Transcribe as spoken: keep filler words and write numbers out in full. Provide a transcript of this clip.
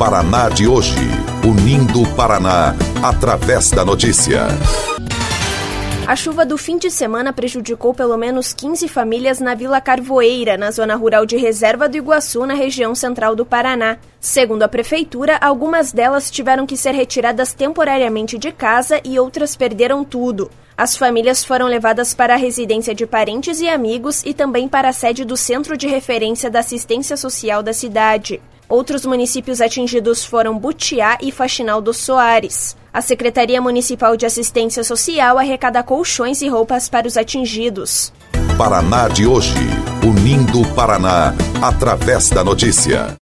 Paraná de hoje, unindo o Paraná através da notícia. A chuva do fim de semana prejudicou pelo menos quinze famílias na Vila Carvoeira, na zona rural de Reserva do Iguaçu, na região central do Paraná. Segundo a prefeitura, algumas delas tiveram que ser retiradas temporariamente de casa e outras perderam tudo. As famílias foram levadas para a residência de parentes e amigos e também para a sede do Centro de Referência da Assistência Social da cidade. Outros municípios atingidos foram Butiá e Faxinal dos Soares. A Secretaria Municipal de Assistência Social arrecada colchões e roupas para os atingidos. Paraná de hoje, unindo o Paraná através da notícia.